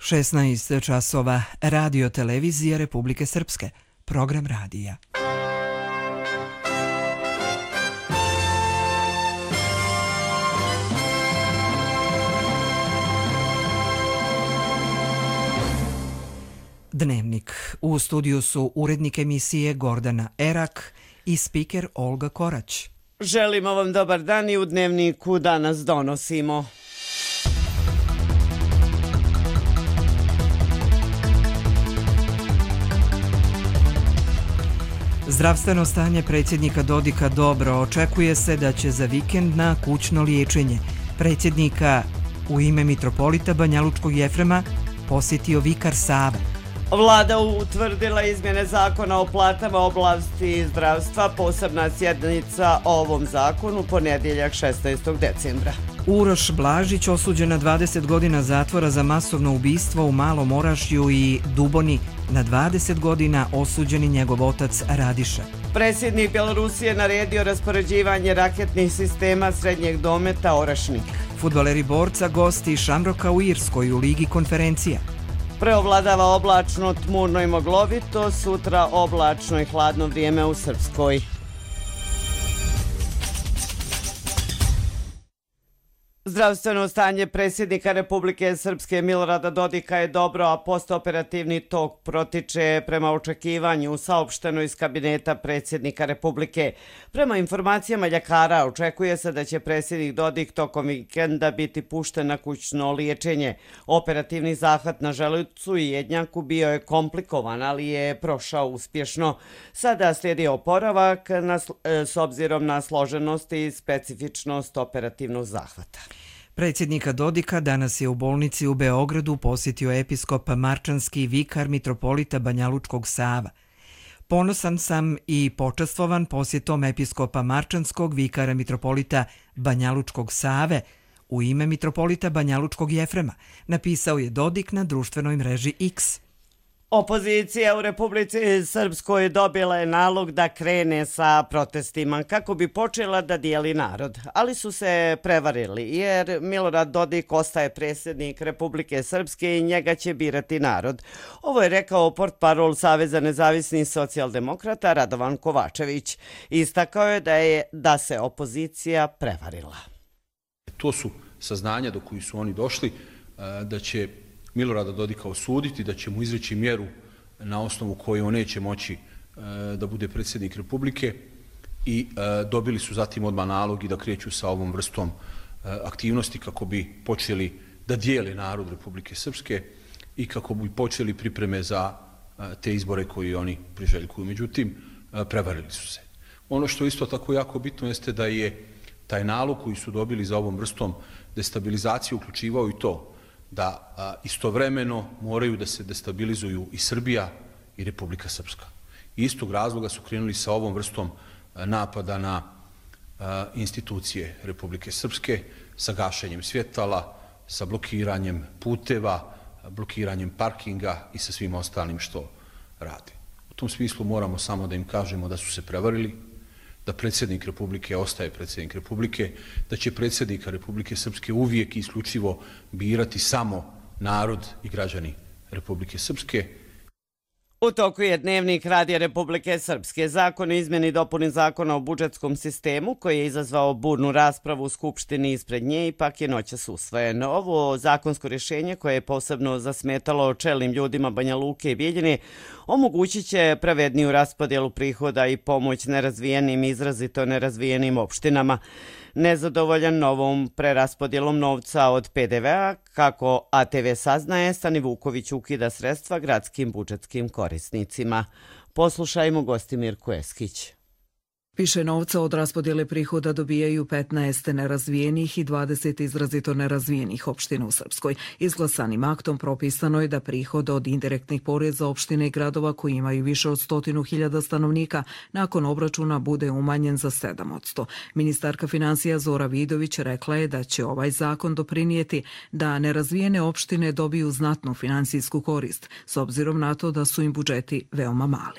16 časova, Radio Televizija Republike Srpske, program radija. Dnevnik. U studiju su urednik emisije Gordana Erak i spiker Olga Korać. Želimo vam dobar dan i u Dnevniku danas donosimo. Zdravstveno stanje predsjednika Dodika dobro. Očekuje se da će za vikend na kućno liječenje predsjednika u ime mitropolita Banjalučkog Jefrema posjetio vikar Sava. Vlada utvrdila izmjene zakona o platama u oblasti zdravstva, posebna sjednica o ovom zakonu ponedjeljak 16. decembra. Uroš Blažić osuđen na 20 godina zatvora za masovno ubistvo u Malom Orašju i Duboni, na 20 godina osuđeni njegov otac Radiša. Predsjednik Bjelorusije naredio raspoređivanje raketnih sistema srednjeg dometa Orašnik. Fudbaleri Borca gosti Šamroka u Irskoj u Ligi konferencija. Preovladava oblačno, tmurno i moglovito, sutra oblačno i hladno vrijeme u Srpskoj. Zdravstveno stanje predsjednika Republike Srpske Milorada Dodika je dobro, a postoperativni tok protiče prema očekivanju, saopšteno iz kabineta predsjednika Republike. Prema informacijama ljekara, očekuje se da će predsjednik Dodik tokom vikenda biti pušten na kućno liječenje. Operativni zahvat na želucu i jednjaku bio je komplikovan, ali je prošao uspješno. Sada slijedi oporavak s obzirom na složenost i specifičnost operativnog zahvata. Predsjednika Dodika danas je u bolnici u Beogradu posjetio episkop Marčanski vikar mitropolita Banjalučkog Sava. Ponosan sam i počastvovan posjetom episkopa Marčanskog vikara mitropolita Banjalučkog Save u ime mitropolita Banjalučkog Jefrema, napisao je Dodik na društvenoj mreži X. Opozicija u Republici Srpskoj dobila je nalog da krene sa protestima kako bi počela da dijeli narod, ali su se prevarili jer Milorad Dodik ostaje predsjednik Republike Srpske i njega će birati narod. Ovo je rekao portparol Saveza nezavisnih socijaldemokrata Radovan Kovačević. Istakao je da se opozicija prevarila. To su saznanja do kojih su oni došli, da će Milorada Dodika osuditi, da će mu izreći mjeru na osnovu koje on neće moći da bude predsjednik Republike i dobili su zatim odmah nalog i da kreću sa ovom vrstom aktivnosti kako bi počeli da dijele narod Republike Srpske i kako bi počeli pripreme za te izbore koje oni priželjkuju. Međutim, prevarili su se. Ono što isto tako jako bitno jeste da je taj nalog koji su dobili za ovom vrstom destabilizacije uključivao i to da istovremeno moraju da se destabilizuju i Srbija i Republika Srpska. Iz tog razloga su krenuli sa ovom vrstom napada na institucije Republike Srpske, sa gašenjem svjetala, sa blokiranjem puteva, blokiranjem parkinga i sa svim ostalim što rade. U tom smislu moramo samo da im kažemo da su se prevarili, da predsjednik Republike ostaje predsjednik Republike, da će predsjednika Republike Srpske uvijek i isključivo birati samo narod i građani Republike Srpske. U toku je Dnevnik Radija Republike Srpske. Zakon o izmjeni i dopuni zakona o budžetskom sistemu, koji je izazvao burnu raspravu u Skupštini ispred nje, ipak je noćas usvojen. Ovo zakonsko rješenje, koje je posebno zasmetalo čelnim ljudima Banja Luke i Bijeljine, omogućit će pravedniju raspodjelu prihoda i pomoć nerazvijenim i izrazito nerazvijenim opštinama. Nezadovoljan novom preraspodjelom novca od PDV-a, kako ATV saznaje, Stani Vuković ukida sredstva gradskim budžetskim korisnicima. Poslušajmo Gostimirku Eskić. Više novca od raspodjele prihoda dobijaju 15 nerazvijenih i 20 izrazito nerazvijenih opština u Srpskoj. Izglasanim aktom propisano je da prihod od indirektnih poreza opštine i gradova koji imaju više od 100.000 stanovnika nakon obračuna bude umanjen za 7%. Ministarka financija Zora Vidović rekla je da će ovaj zakon doprinijeti da nerazvijene opštine dobiju znatnu finansijsku korist, s obzirom na to da su im budžeti veoma mali.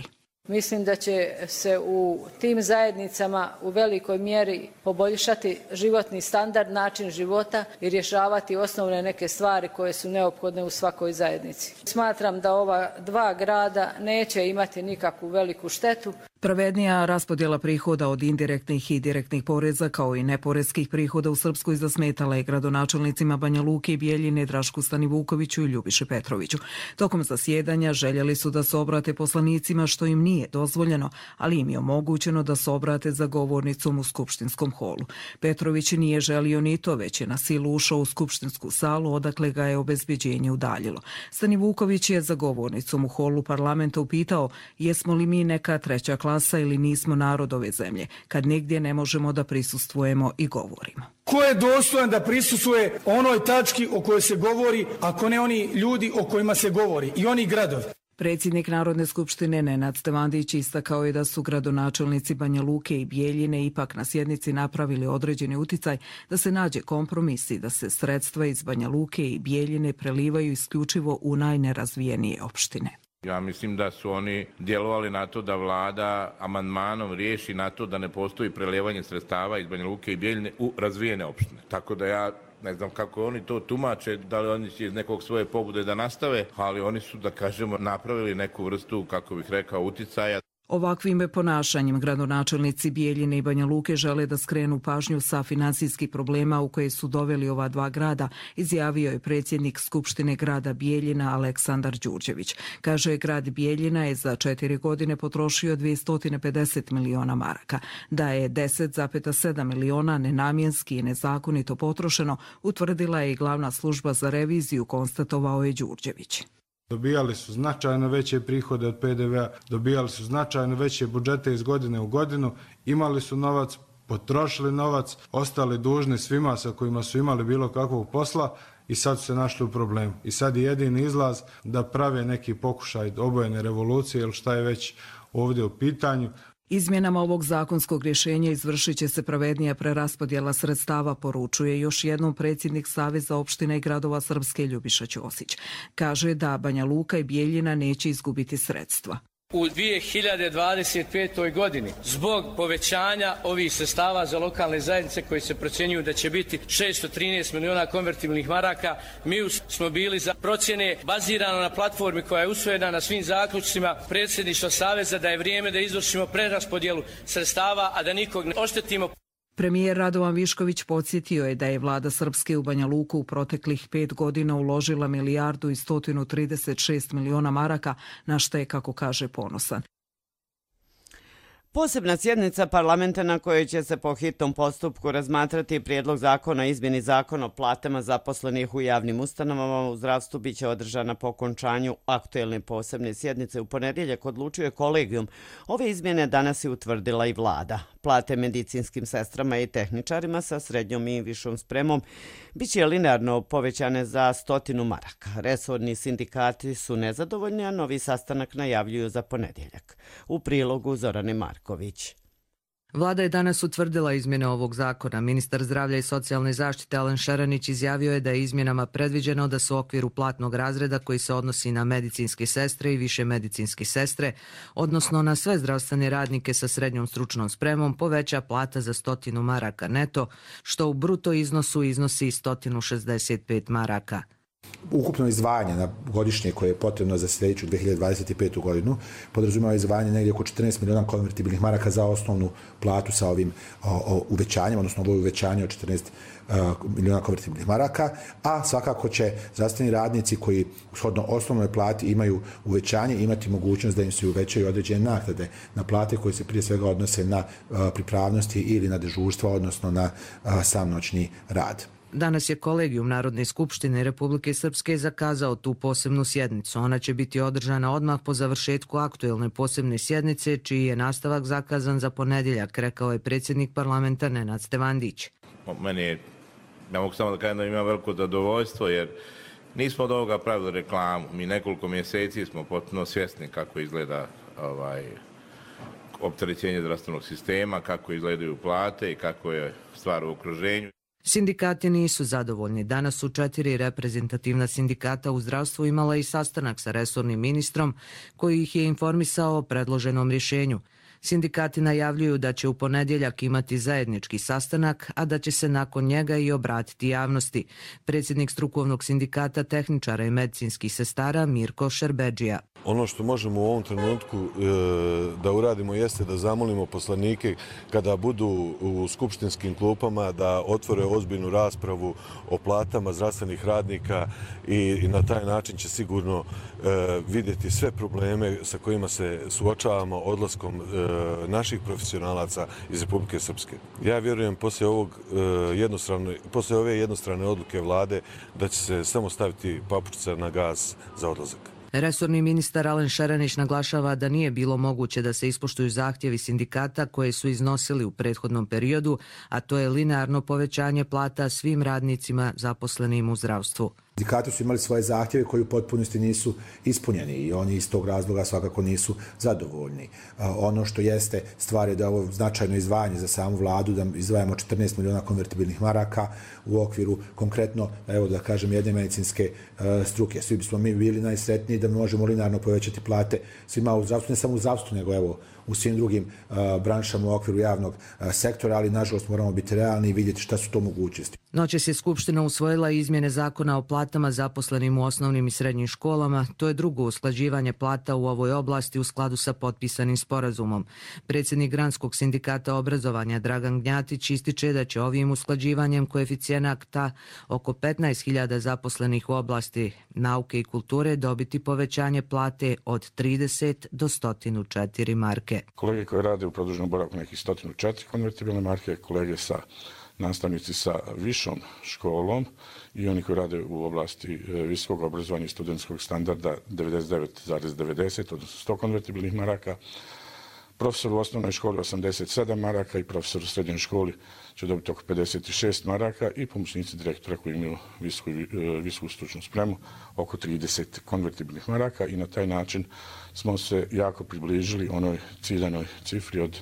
Mislim da će se u tim zajednicama u velikoj mjeri poboljšati životni standard, način života i rješavati osnovne neke stvari koje su neophodne u svakoj zajednici. Smatram da ova dva grada neće imati nikakvu veliku štetu. Pravednija raspodjela prihoda od indirektnih i direktnih poreza kao i neporeskih prihoda u Srpskoj zasmetala je gradonačelnicima Banja Luke i Bijeljine Drašku Stanivukoviću i Ljubiši Petroviću. Tokom zasjedanja željeli su da se obrate poslanicima što im nije dozvoljeno, ali im je omogućeno da se obrate za govornicom u skupštinskom holu. Petrović nije želio ni to, već je na silu ušao u skupštinsku salu, odakle ga je obezbeđenje udaljilo. Stanivuković je za govornicom u holu parlamenta upitao jesmo li mi neka treća klasa ili nismo narod ove zemlje, kad negdje ne možemo da prisustvujemo i govorimo. Ko je dostojan da prisustvuje onoj tački o kojoj se govori, ako ne oni ljudi o kojima se govori i oni gradovi? Predsjednik Narodne skupštine Nenad Stevandić istakao je da su gradonačelnici Banja Luke i Bijeljine ipak na sjednici napravili određeni uticaj da se nađe kompromis i da se sredstva iz Banja Luke i Bijeljine prelivaju isključivo u najnerazvijenije opštine. Ja mislim da su oni djelovali na to da vlada amandmanom riješi na to da ne postoji prelijevanje sredstava iz Banja Luke i Bijeljine u razvijene opštine. Tako da ja ne znam kako oni to tumače, da li oni će iz nekog svoje pobude da nastave, ali oni su, da kažemo, napravili neku vrstu, kako bih rekao, uticaja. Ovakvim ponašanjem gradonačelnici Bijeljine i Banja Luke žele da skrenu pažnju sa finansijskih problema u koje su doveli ova dva grada, izjavio je predsjednik Skupštine grada Bijeljina Aleksandar Đurđević. Kaže, grad Bijeljina je za 4 godine potrošio 250 miliona maraka. Da je 10,7 miliona nenamjenski i nezakonito potrošeno, utvrdila je i glavna služba za reviziju, konstatovao je Đurđević. Dobijali su značajno veće prihode od PDV-a, dobijali su značajno veće budžete iz godine u godinu, imali su novac, potrošili novac, ostali dužni svima sa kojima su imali bilo kakvog posla i sad su se našli u problemu. I sad je jedini izlaz da prave neki pokušaj obojene revolucije ili šta je već ovdje u pitanju. Izmjenama ovog zakonskog rješenja izvršit će se pravednija preraspodjela sredstava, poručuje još jednom predsjednik Saveza opština i gradova Srpske Ljubiša Ćosić. Kaže da Banja Luka i Bijeljina neće izgubiti sredstva. U 2025. godini zbog povećanja ovih sredstava za lokalne zajednice koji se procjenjuju da će biti 613 miliona konvertibilnih maraka, mi smo bili za procjene bazirano na platformi koja je usvojena na svim zaključcima predsjedništva Saveza da je vrijeme da izvršimo preraspodjelu sredstava, a da nikog ne oštetimo. Premijer Radovan Višković podsjetio je da je vlada Srpske u Banja Luku u proteklih 5 godina uložila 1.136 miliona maraka, na što je, kako kaže, ponosan. Posebna sjednica parlamenta na kojoj će se po hitnom postupku razmatrati prijedlog zakona o izmjeni zakona o platama zaposlenih u javnim ustanovama u zdravstvu biće održana po okončanju aktuelne posebne sjednice. U ponedjeljak odlučio je kolegijum. Ove izmjene danas je utvrdila i vlada. Plate medicinskim sestrama i tehničarima sa srednjom i višom spremom biće linearno povećane za 100 maraka. Resorni sindikati su nezadovoljni, a novi sastanak najavljuju za ponedjeljak. U prilogu Zorane Marković. Vlada je danas utvrdila izmjene ovog zakona. Ministar zdravlja i socijalne zaštite Alen Šeranić izjavio je da je izmjenama predviđeno da se u okviru platnog razreda koji se odnosi na medicinske sestre i više medicinske sestre, odnosno na sve zdravstvene radnike sa srednjom stručnom spremom, poveća plata za 100 maraka neto, što u bruto iznosu iznosi 165 maraka. Ukupno izdvajanje na godišnje koje je potrebno za sljedeću 2025. godinu podrazumijeva izdvajanje negdje oko 14 miliona konvertibilnih maraka za osnovnu platu sa ovim uvećanjem, odnosno ovo uvećanje od 14 miliona konvertibilnih maraka, a svakako će zdravstveni radnici koji shodno osnovnoj plati imaju uvećanje imati mogućnost da im se uvećaju određene naknade na plate koje se prije svega odnose na pripravnosti ili na dežurstva, odnosno na sam noćni rad. Danas je kolegijum Narodne skupštine Republike Srpske zakazao tu posebnu sjednicu. Ona će biti održana odmah po završetku aktuelne posebne sjednice, čiji je nastavak zakazan za ponedjeljak, rekao je predsjednik parlamenta Nenad Stevandić. Ja mogu samo da kažem da imam veliko zadovoljstvo, jer nismo od ovoga pravili reklamu. Mi nekoliko mjeseci smo potpuno svjesni kako izgleda opterećenje zdravstvenog sistema, kako izgledaju plate i kako je stvar u okruženju. Sindikati nisu zadovoljni. Danas su 4 reprezentativna sindikata u zdravstvu imala i sastanak sa resornim ministrom koji ih je informisao o predloženom rješenju. Sindikati najavljuju da će u ponedjeljak imati zajednički sastanak, a da će se nakon njega i obratiti javnosti. Predsjednik strukovnog sindikata tehničara i medicinskih sestara Mirko Šerbedžija. Ono što možemo u ovom trenutku da uradimo jeste da zamolimo poslanike kada budu u skupštinskim klupama da otvore ozbiljnu raspravu o platama zdravstvenih radnika i na taj način će sigurno vidjeti sve probleme sa kojima se suočavamo odlaskom naših profesionalaca iz Republike Srpske. Ja vjerujem poslije ove jednostrane odluke vlade da će se samo staviti papučica na gas za odlazak. Resorni ministar Alen Šerenić naglašava da nije bilo moguće da se ispoštuju zahtjevi sindikata koje su iznosili u prethodnom periodu, a to je linearno povećanje plata svim radnicima zaposlenim u zdravstvu. Sindikati su imali svoje zahtjeve koji u potpunosti nisu ispunjeni i oni iz tog razloga svakako nisu zadovoljni. Ono što jeste stvar je da je ovo značajno izdvajanje za samu vladu, da izdvajamo 14 miliona konvertibilnih maraka u okviru konkretno, evo da kažem, jedne medicinske struke. Svi bismo mi bili najsretniji da možemo linearno povećati plate svima u zdravstvu, ne samo u zdravstvu, nego evo u svim drugim branšama u okviru javnog sektora, ali nažalost moramo biti realni i vidjeti šta su to mogućnosti. Noćas je Skupština usvojila izmjene zakona o platama zaposlenim u osnovnim i srednjim školama. To je drugo usklađivanje plata u ovoj oblasti u skladu sa potpisanim sporazumom. Predsjednik Granskog sindikata obrazovanja Dragan Gnjatić ističe da će ovim usklađivanjem koeficijenata oko 15.000 zaposlenih u oblasti nauke i kulture dobiti povećanje plate od 30 do 104 marke. Kolege koji rade u produženom boravku nekih 104 konvertibilne marke, kolege nastavnici sa višom školom i oni koji rade u oblasti visokog obrazovanja i studentskog standarda 99,90, odnosno 100 konvertibilnih maraka, profesor u osnovnoj školi 87 maraka i profesor u srednjoj školi će dobiti oko 56 maraka i pomoćnici direktora koji imaju visoku stručnu spremu oko 30 konvertibilnih maraka i na taj način smo se jako približili onoj ciljanoj cifri od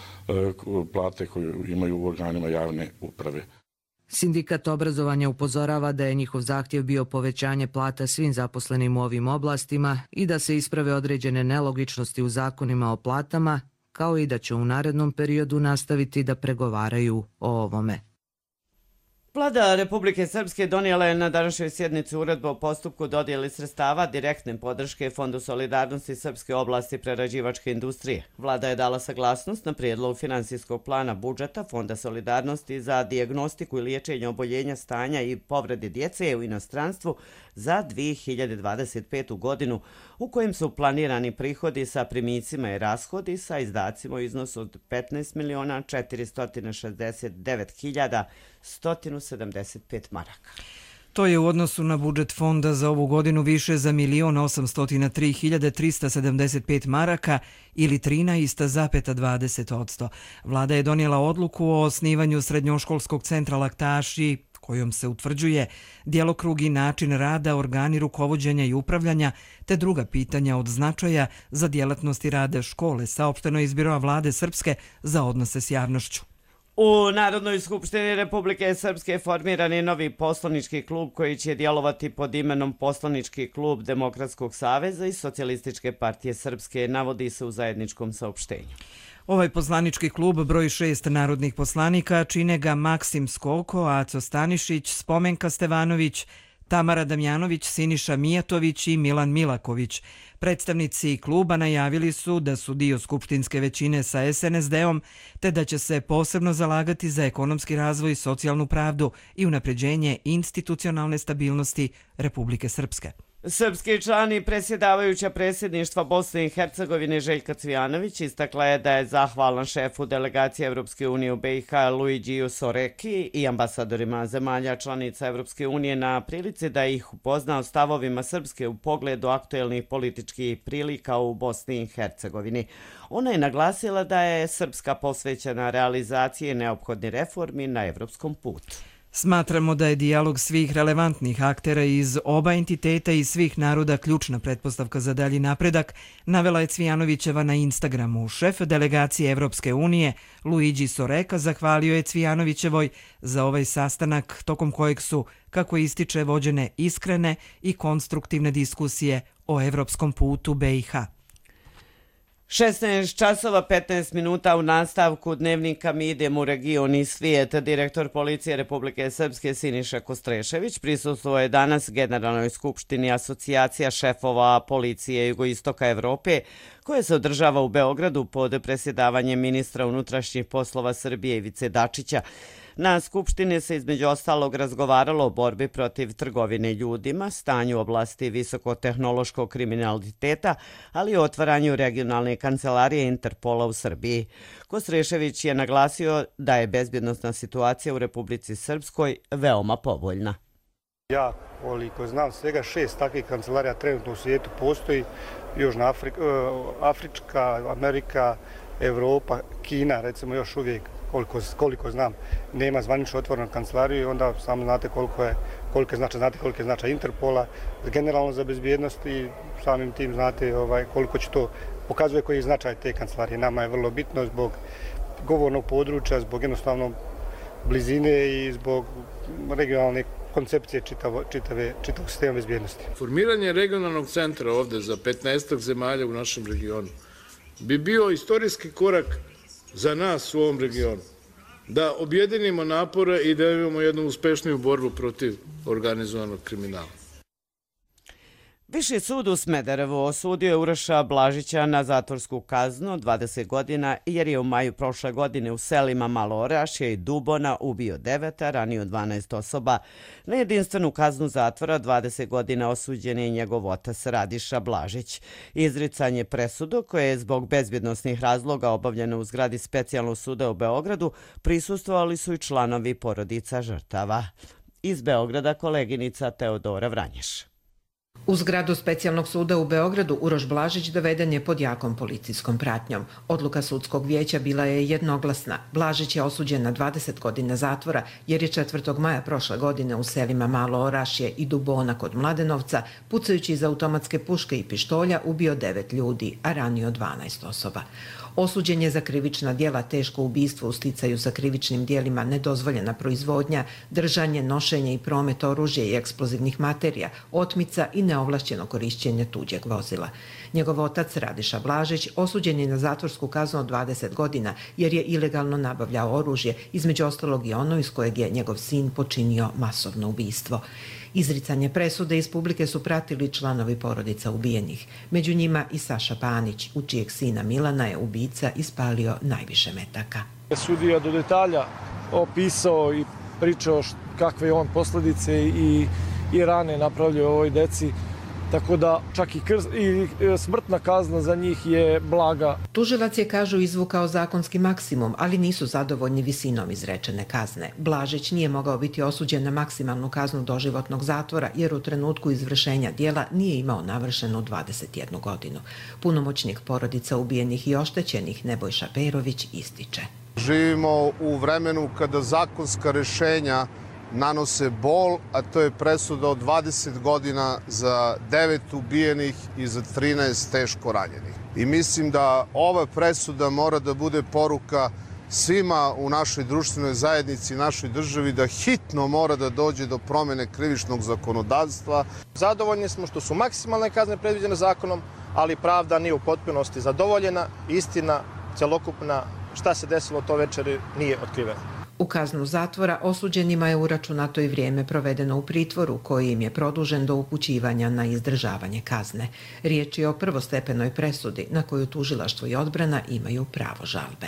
plate koju imaju u organima javne uprave. Sindikat obrazovanja upozorava da je njihov zahtjev bio povećanje plata svim zaposlenim u ovim oblastima i da se isprave određene nelogičnosti u zakonima o platama, kao i da će u narednom periodu nastaviti da pregovaraju o ovome. Vlada Republike Srpske donijela je na današnjoj sjednici uredbu o postupku dodjeli sredstava direktne podrške Fondu solidarnosti Srpske oblasti prerađivačke industrije. Vlada je dala saglasnost na prijedlog finansijskog plana budžeta Fonda solidarnosti za dijagnostiku i liječenje oboljenja, stanja i povrede djece u inostranstvu za 2025. godinu, u kojem su planirani prihodi sa primicima i rashodi sa izdacima u iznosu od 15.469.175 maraka. To je u odnosu na budžet fonda za ovu godinu više za 1.803.375 maraka ili 13,20%. Vlada je donijela odluku o osnivanju srednjoškolskog centra Laktaši, kojom se utvrđuje djelokrug i način rada, organi rukovođenja i upravljanja, te druga pitanja od značaja za djelatnosti rada škole, saopšteno iz Biroa Vlade Srpske za odnose s javnošću. U Narodnoj skupštini Republike Srpske formiran je novi poslanički klub koji će djelovati pod imenom Poslanički klub Demokratskog saveza i Socijalističke partije Srpske, navodi se u zajedničkom saopštenju. Ovaj poslanički klub broji 6 narodnih poslanika, čine ga Maksim Skoko, Aco Stanišić, Spomenka Stevanović, Tamara Damjanović, Siniša Mijatović i Milan Milaković. Predstavnici kluba najavili su da su dio skupštinske većine sa SNSD-om, te da će se posebno zalagati za ekonomski razvoj, socijalnu pravdu i unapređenje institucionalne stabilnosti Republike Srpske. Srpski član i predsjedavajuća predsjedništva Bosne i Hercegovine Željka Cvijanović istakla je da je zahvalan šefu delegacije Evropske unije u BiH Luigiju Soreki i ambasadorima zemalja članica Evropske unije na prilici da ih upozna o stavovima Srpske u pogledu aktuelnih političkih prilika u Bosni i Hercegovini. Ona je naglasila da je Srpska posvećena realizaciji neophodnih reformi na evropskom putu. Smatramo da je dijalog svih relevantnih aktera iz oba entiteta i svih naroda ključna pretpostavka za dalji napredak, navela je Cvijanovićeva na Instagramu. Šef delegacije Evropske unije, Luigi Soreka, zahvalio je Cvijanovićevoj za ovaj sastanak tokom kojeg su, kako ističe, vođene iskrene i konstruktivne diskusije o evropskom putu BiH. 16 časova 15 minuta u nastavku dnevnika mi idemo u region i svijet. Direktor Policije Republike Srpske Siniša Kostrešević prisustvovao je danas Generalnoj skupštini Asocijacija šefova policije Jugoistoka Evrope, koja se održava u Beogradu pod presjedavanjem ministra unutrašnjih poslova Srbije Ivice Dačića. Na skupštini se između ostalog razgovaralo o borbi protiv trgovine ljudima, stanju u oblasti visokotehnološkog kriminaliteta, ali i o otvaranju regionalne kancelarije Interpola u Srbiji. Kostrešević je naglasio da je bezbjednosna situacija u Republici Srpskoj veoma povoljna. Ja, koliko znam, svega 6 takvih kancelarija trenutno u svijetu postoji. Južna Afrička, Amerika, Evropa, Kina, recimo još uvijek, koliko znam, nema zvanično otvorenu kancelariju i onda samo znate koliki je značaj Interpola, generalno za bezbjednost i samim tim znate koliko će to pokazuje koji je značaj te kancelarije. Nama je vrlo bitno zbog govornog područja, zbog jednostavno blizine i zbog regionalne koncepcije čitavog sistema bezbjednosti. Formiranje regionalnog centra ovde za 15 zemalja u našem regionu bi bio istorijski korak za nas u ovom regionu, da objedinimo napore i da imamo jednu uspešniju borbu protiv organizovanog kriminala. Viši sud u Smederevu osudio je Uroša Blažića na zatvorsku kaznu 20 godina jer je u maju prošle godine u selima Malo Orašje i Dubona ubio 9, a ranio 12 osoba. Na jedinstvenu kaznu zatvora 20 godina osuđen je njegov otac Radiša Blažić. Izricanje presudu, koje je zbog bezbjednosnih razloga obavljeno u zgradi Specijalnog suda u Beogradu, prisustvovali su i članovi porodica žrtava. Iz Beograda koleginica Teodora Vranješ. U zgradu Specijalnog suda u Beogradu Uroš Blažić doveden je pod jakom policijskom pratnjom. Odluka sudskog vijeća bila je jednoglasna. Blažić je osuđen na 20 godina zatvora jer je 4. maja prošle godine u selima Malo Orašje i Dubona kod Mladenovca, pucajući iz automatske puške i pištolja, ubio 9 ljudi, a ranio 12 osoba. Osuđen je za krivična djela teško ubistvo u sticaju sa krivičnim djelima, nedozvoljena proizvodnja, držanje, nošenje i promet oružja i eksplozivnih materija, otmica i neovlašćeno korišćenje tuđeg vozila. Njegov otac Radiša Blažić osuđen je na zatvorsku kaznu od 20 godina jer je ilegalno nabavljao oružje, između ostalog i ono iz kojeg je njegov sin počinio masovno ubistvo. Izricanje presude iz publike su pratili članovi porodica ubijenih. Među njima i Saša Panić, u čijeg sina Milana je ubica ispalio najviše metaka. Sudija do detalja opisao i pričao kakve je on posljedice i rane napravljaju ovoj deci, tako da čak i smrtna kazna za njih je blaga. Tužilac je, kažu, izvukao zakonski maksimum, ali nisu zadovoljni visinom izrečene kazne. Blažić nije mogao biti osuđen na maksimalnu kaznu doživotnog zatvora jer u trenutku izvršenja djela nije imao navršenu 21 godinu. Punomoćnik porodica ubijenih i oštećenih Nebojša Perović ističe. Živimo u vremenu kada zakonska rešenja nanose bol, a to je presuda od 20 godina za 9 ubijenih i za 13 teško ranjenih. I mislim da ova presuda mora da bude poruka svima u našoj društvenoj zajednici, našoj državi, da hitno mora da dođe do promjene krivičnog zakonodavstva. Zadovoljni smo što su maksimalne kazne predviđene zakonom, ali pravda nije u potpunosti zadovoljena. Istina, celokupna, šta se desilo to večeri, nije otkrivena. U kaznu zatvora osuđenima je uračunato i vrijeme provedeno u pritvoru, koji im je produžen do upućivanja na izdržavanje kazne. Riječ je o prvostepenoj presudi na koju tužilaštvo i odbrana imaju pravo žalbe.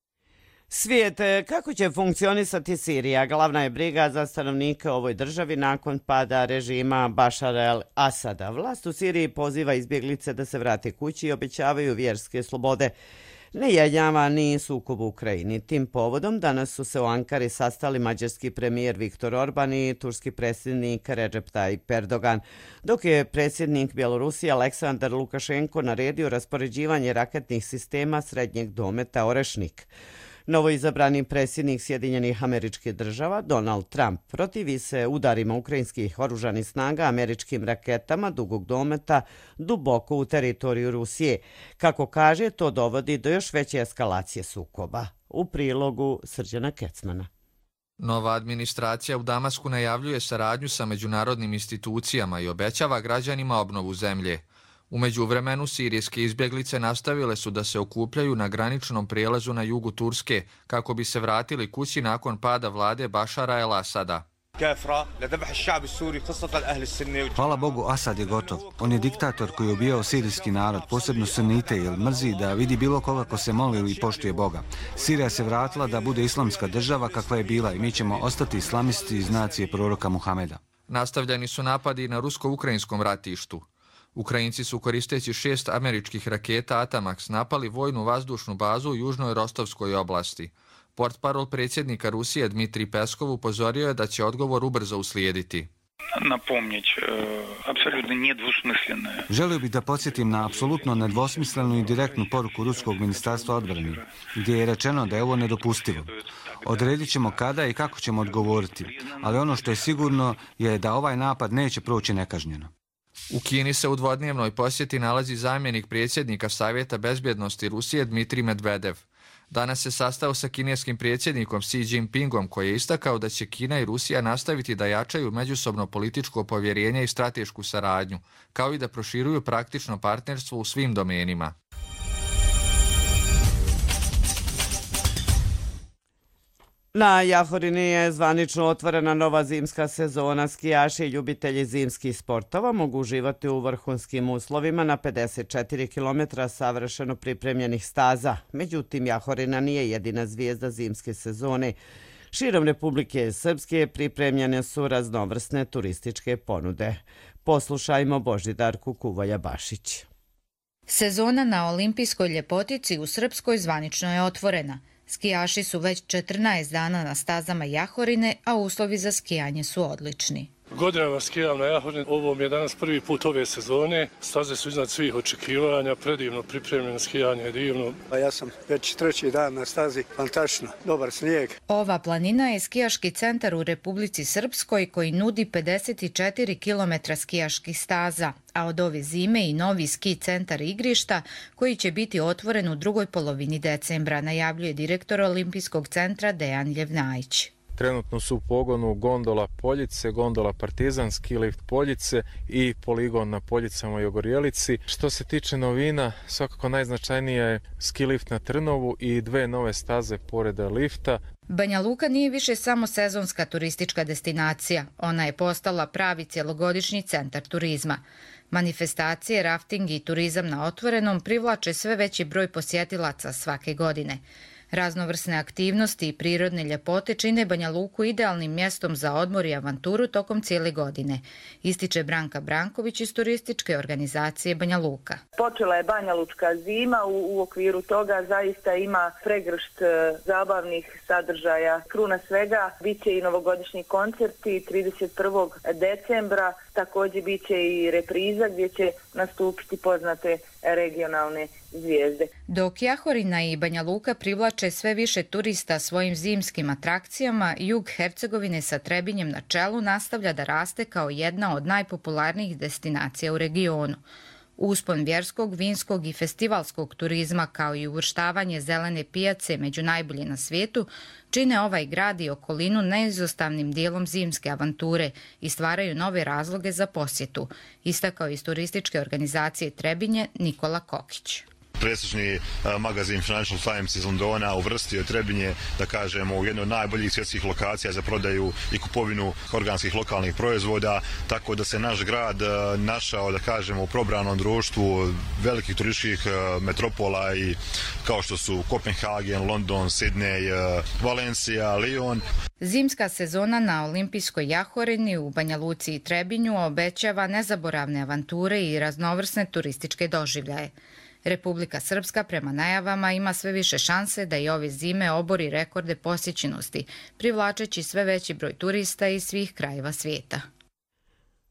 Svijet, kako će funkcionisati Sirija? Glavna je briga za stanovnike ovoj državi nakon pada režima Bašara el-Asada. Vlast u Siriji poziva izbjeglice da se vrate kući i obećavaju vjerske slobode. Ne jenjava ni sukob u Ukrajini. Tim povodom danas su se u Ankari sastali mađarski premijer Viktor Orban i turski predsjednik Recep Tayyip Erdogan, dok je predsjednik Bjelorusije Aleksandar Lukašenko naredio raspoređivanje raketnih sistema srednjeg dometa Orešnik. Novoizabrani predsjednik Sjedinjenih Američkih Država Donald Trump protivi se udarima ukrajinskih oružanih snaga američkim raketama dugog dometa duboko u teritoriju Rusije. Kako kaže, to dovodi do još veće eskalacije sukoba. U prilogu Srđana Kecmana. Nova administracija u Damasku najavljuje saradnju sa međunarodnim institucijama i obećava građanima obnovu zemlje. U međuvremenu sirijske izbjeglice nastavile su da se okupljaju na graničnom prijelazu na jugu Turske kako bi se vratili kući nakon pada vlade Bašara el-Asada. Hvala Bogu, Asad je gotov. On je diktator koji je ubijao sirijski narod, posebno sunite, jer mrzi da vidi bilo koga ko se moli ili poštuje Boga. Sirija se vratila da bude islamska država kakva je bila i mi ćemo ostati islamisti iz nacije proroka Muhameda. Nastavljeni su napadi na rusko-ukrajinskom ratištu. Ukrajinci su koristeći 6 američkih raketa Atamax napali vojnu vazdušnu bazu u južnoj Rostovskoj oblasti. Portparol predsjednika Rusije Dmitrij Peskov upozorio je da će odgovor ubrzo uslijediti. Želio bih da podsjetim na apsolutno nedvosmislenu i direktnu poruku Ruskog ministarstva odbrane, gdje je rečeno da je ovo nedopustivo. Odredit ćemo kada i kako ćemo odgovoriti, ali ono što je sigurno je da ovaj napad neće proći nekažnjeno. U Kini se u dvodnevnoj posjeti nalazi zamjenik predsjednika Savjeta bezbjednosti Rusije Dmitrij Medvedev. Danas se sastao sa kineskim predsjednikom Xi Jinpingom koji je istakao da će Kina i Rusija nastaviti da jačaju međusobno političko povjerenje i stratešku saradnju, kao i da proširuju praktično partnerstvo u svim domenima. Na Jahorini je zvanično otvorena nova zimska sezona. Skijaši i ljubitelji zimskih sportova mogu uživati u vrhunskim uslovima na 54 km savršeno pripremljenih staza. Međutim, Jahorina nije jedina zvijezda zimske sezone. Širom Republike Srpske pripremljene su raznovrsne turističke ponude. Poslušajmo Božidarku Kuvalja-Bašić. Sezona na olimpijskoj ljepotici u Srpskoj zvanično je otvorena. Skijaši su već 14 dana na stazama Jahorine, a uslovi za skijanje su odlični. Godinama skijam na Jahorini, ovo mi je danas prvi put ove sezone. Staze su iznad svih očekivanja, predivno pripremljeno, skijanje je divno. Ja sam već 3. dan na stazi, fantastično, dobar snijeg. Ova planina je skijaški centar u Republici Srpskoj koji nudi 54 km skijaških staza, a od ove zime i novi ski centar igrišta koji će biti otvoren u drugoj polovini decembra, najavljuje direktor Olimpijskog centra Dejan Ljevnajić. Trenutno su u pogonu gondola Poljice, gondola Partizan, ski lift Poljice i poligon na Poljicama i Ogorjelici. Što se tiče novina, svakako najznačajnija je ski lift na Trnovu i 2 nove staze pored lifta. Banja Luka nije više samo sezonska turistička destinacija. Ona je postala pravi cjelogodišnji centar turizma. Manifestacije, rafting i turizam na otvorenom privlače sve veći broj posjetilaca svake godine. Raznovrsne aktivnosti i prirodne ljepote čine Banja Luku idealnim mjestom za odmor i avanturu tokom cijele godine, ističe Branka Branković iz turističke organizacije Banja Luka. Počela je Banja Lučka zima, u okviru toga zaista ima pregršt zabavnih sadržaja. Kruna svega biće i novogodišnji koncerti 31. decembra, također biće i repriza gdje će nastupiti poznate regionalne zvijezde. Dok Jahorina i Banja Luka privlače sve više turista svojim zimskim atrakcijama, jug Hercegovine sa Trebinjem na čelu nastavlja da raste kao jedna od najpopularnijih destinacija u regionu. Uspon vjerskog, vinskog i festivalskog turizma kao i uvrštavanje zelene pijace među najbolje na svijetu čine ovaj grad i okolinu neizostavnim dijelom zimske avanture i stvaraju nove razloge za posjetu, istakao iz turističke organizacije Trebinje Nikola Kokić. Prestižni magazin Financial Times iz Londona uvrstio Trebinje, da kažemo, u jednu od najboljih svjetskih lokacija za prodaju i kupovinu organskih lokalnih proizvoda, tako da se naš grad našao, da kažemo, u probranom društvu velikih turističkih metropola i kao što su Kopenhagen, London, Sidney, Valencija, Lyon. Zimska sezona na olimpijskoj Jahorini u Banja Luci i Trebinju obećava nezaboravne avanture i raznovrsne turističke doživljaje. Republika Srpska prema najavama ima sve više šanse da i ove zime obori rekorde posjećenosti, privlačeći sve veći broj turista iz svih krajeva svijeta.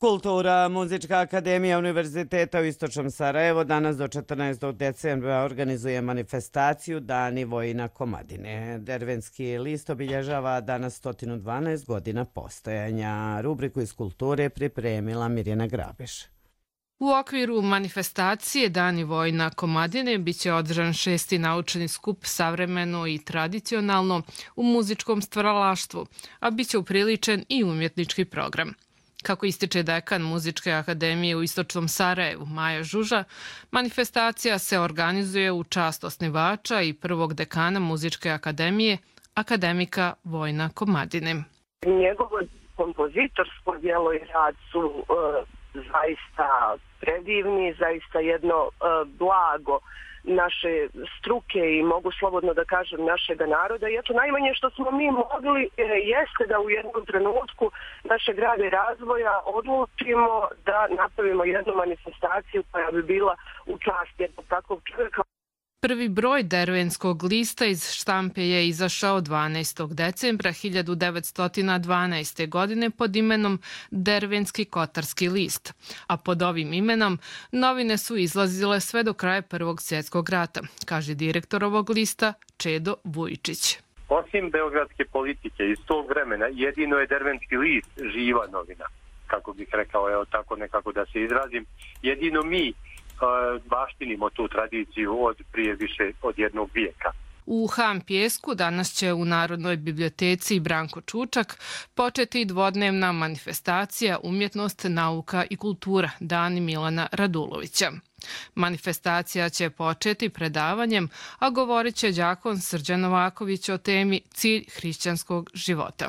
Kultura, Muzička akademija Univerziteta u Istočnom Sarajevu danas do 14. decembra organizuje manifestaciju Dani Vojina Komadine. Dervenski list obilježava danas 112 godina postojanja. Rubriku iz kulture pripremila Mirjana Grabiš. U okviru manifestacije Dani Vojina Komadine biće održan 6. naučni skup savremeno i tradicionalno u muzičkom stvaralaštvu, a biće upriličen i umjetnički program. Kako ističe dekan Muzičke akademije u Istočnom Sarajevu, Maja Žuža, manifestacija se organizuje u čast osnivača i prvog dekana Muzičke akademije, akademika Vojina Komadine. Njegovo kompozitorsko djelo i rad su zaista predivni, zaista jedno blago naše struke i mogu slobodno da kažem našega naroda. I eto, najmanje što smo mi mogli jeste da u jednom trenutku našeg rada i razvoja odlučimo da napravimo jednu manifestaciju koja bi bila u čast jednog takvog čovjeka. Prvi broj Dervenskog lista iz štampe je izašao 12. decembra 1912. godine pod imenom Dervenski kotarski list, a pod ovim imenom novine su izlazile sve do kraja Prvog svjetskog rata, kaže direktor ovog lista Čedo Vujičić. Osim beogradske politike iz tog vremena, jedino je Dervenski list živa novina, kako bih rekao, evo tako nekako da se izrazim. Jedino mi baštinimo tu tradiciju od prije više od jednog vijeka. U Han Pjesku danas će u Narodnoj biblioteci Branko Čučak početi dvodnevna manifestacija Umjetnost, nauka i kultura Dani Milana Radulovića. Manifestacija će početi predavanjem, a govorit će đakon Srđan Novaković o temi Cilj hrišćanskog života.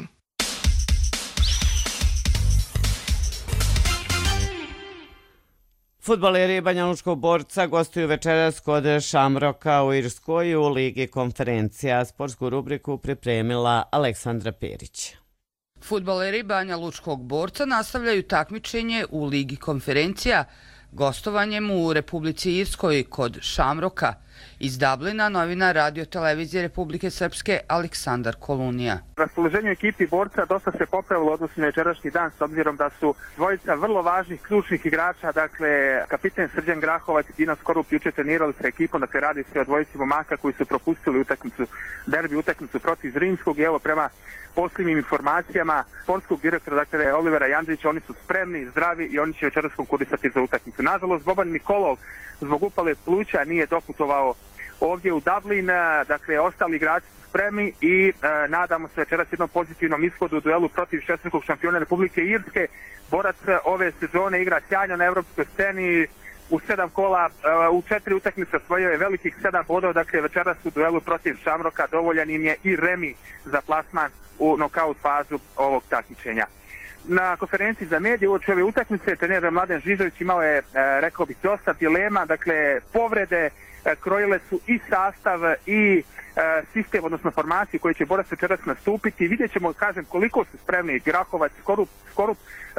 Fudbaleri Banjalučkog Borca gostuju večeras kod Šamroka u Irskoj u Ligi konferencija. Sportsku rubriku pripremila Aleksandra Perić. Fudbaleri Banjalučkog Borca nastavljaju takmičenje u Ligi konferencija gostovanjem u Republici Irskoj kod Šamroka. Iz Dublina novinar Radio televizije Republike Srpske Aleksandar Kolunija. Raspoloženje ekipi Borca dosta se popravilo odnosno na večerašnji dan s obzirom da su dvojica vrlo važnih ključnih igrača, dakle kapiten Srđan Grahovac i Dino Skorup juče trenirali sa ekipom, dakle radi se o dvojici momaka koji su propustili utakmicu, derbi utakmicu protiv Zrinskog i evo prema posljednjim informacijama sportskog direktora, dakle Olivera Jandrića, oni su spremni, zdravi i oni će večeras konkurisati za utakmicu. Nažalost, Boban Nikolov zbog upale pluća nije doputovao ovdje u Dublin, dakle ostali igrači su spremni i nadamo se večeras jednom pozitivnom ishodu u duelu protiv šestorkog šampiona Republike Irske. Borac ove sezone igra sjajno na evropskoj sceni, u 7 kola, u 4 utakmice osvojio je velikih 7 bodova, dakle večeras u duelu protiv Šamroka dovoljan im je i remi za plasman u nokaut fazu ovog takmičenja. Na konferenciji za medije uoči ove utakmice trener Mladen Žižović imao je, rekao bih, dosta dilema, dakle povrede krojile su i sastav i sistem, odnosno formaciju koji će Borac večeras nastupiti. Vidjet ćemo, kažem, koliko su spremni Grahovac, Skorup,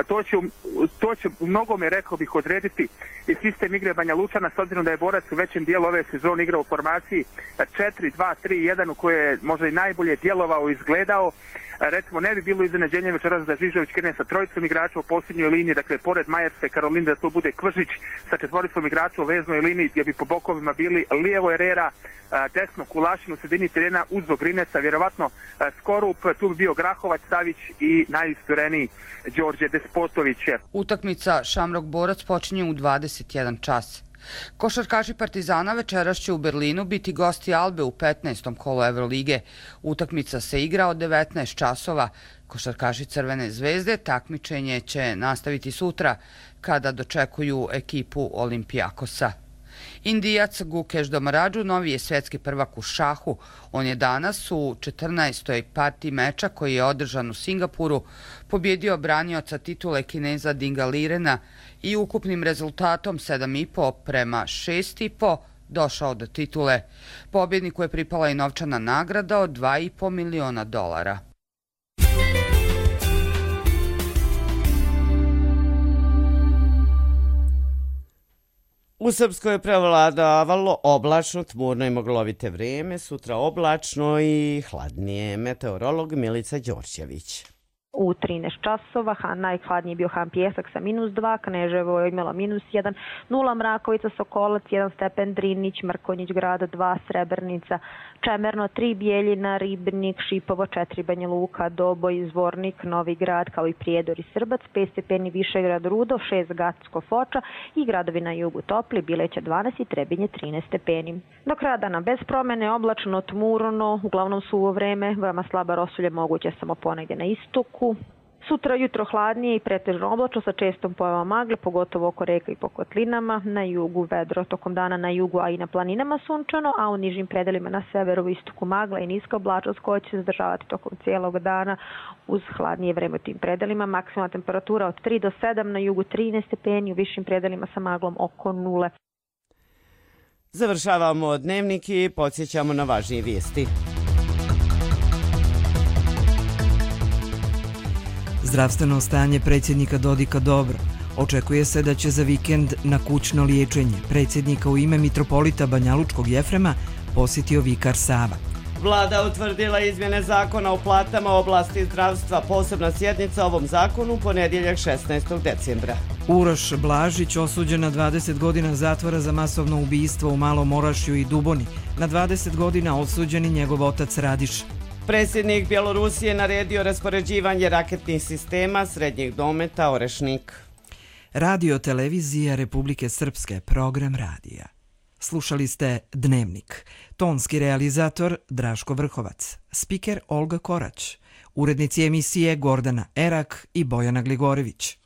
to će u mnogome, rekao bih, odrediti i sistem igre Banja Lučana, s obzirom da je Borac u većem dijelu ove sezone igrao u formaciji 4-2-3-1 u kojoj je možda i najbolje djelovao i izgledao. Recimo, ne bi bilo iznenađenje večeras da Žižović krene sa trojicom igrača u posljednjoj liniji, dakle, pored Majersa i Karolina, da to bude Kvržić sa četvoricom igrača u veznoj liniji, gdje bi po bokovima bili lijevo Herrera, desno Kulašin, u sredini terena uz Ogrineca, vjerovatno Skorup, tu bi bio Grahovac, Savić i najistureniji Đorđe Despotović. Utakmica Šamrok-Borac počinje u 21 čas. Košarkaši Partizana večeras će u Berlinu biti gosti Albe u 15. kolu Evrolige. Utakmica se igra od 19 časova. Košarkaši Crvene zvezde takmičenje će nastaviti sutra kada dočekuju ekipu Olimpijakosa. Indijac Gukesh Domaradžu novi je svjetski prvak u šahu. On je danas u 14. partiji meča koji je održan u Singapuru pobjedio branioca titule Kineza Dinga Lirena i ukupnim rezultatom 7,5 prema 6,5 došao do titule. Pobjedniku je pripala i novčana nagrada od $2,5 miliona. U Srpskoj je prevladavalo oblačno, tmurno i maglovite vrijeme, sutra oblačno i hladnije. Meteorolog Milica Đorđević. u 13 časova, najhladniji je bio Han Pjesak sa -2, Kneževo je imala -1, 0 Mrakovica, Sokolac, 1 stepen, Drinić, Mrkonjić Grad 2, Srebrnica, Čemerno 3, Bijeljina, Ribnik, Šipovo 4, Banja Luka, Doboj, Zvornik, Novi Grad, kao i Prijedor i Srbac, 5 stepeni Višegrad, Rudo, 6 Gacko, Foča i gradovi na jugu topli, Bileća 12 i Trebinje 13 stepeni. Do kraja dana bez promene, oblačno, tmurno, uglavnom suvo vreme, veoma slaba rosulja moguće samo ponegdje na istoku. Sutra jutro hladnije i pretežno oblačno sa čestom pojavom magle, pogotovo oko reka i po kotlinama. Na jugu vedro, tokom dana na jugu, a i na planinama sunčano, a u nižim predelima na severu i istoku magla i niska oblačnost koja će se zadržavati tokom cijelog dana uz hladnije vreme u tim predelima. Maksimalna temperatura od 3 do 7, na jugu 13 stepeni, u višim predelima sa maglom oko 0. Završavamo dnevnik i podsjećamo na važnije vijesti. Zdravstveno stanje predsjednika Dodika dobro. Očekuje se da će za vikend na kućno liječenje predsjednika u ime mitropolita Banjalučkog Jefrema posjetio vikar Sava. Vlada utvrdila izmjene zakona o platama u oblasti zdravstva. Posebna sjednica o ovom zakonu ponedjeljak 16. decembra. Uroš Blažić osuđen na 20 godina zatvora za masovno ubistvo u Malom Orašju i Duboni. Na 20 godina osuđen i njegov otac Radiš. Predsjednik Bjelorusije naredio raspoređivanje raketnih sistema srednjeg dometa Orešnik. Radio televizija Republike Srpske, program radija. Slušali ste Dnevnik. Tonski realizator Draško Vrhovac. Spiker Olga Korać. Urednici emisije Gordana Erak i Bojana Gligorević.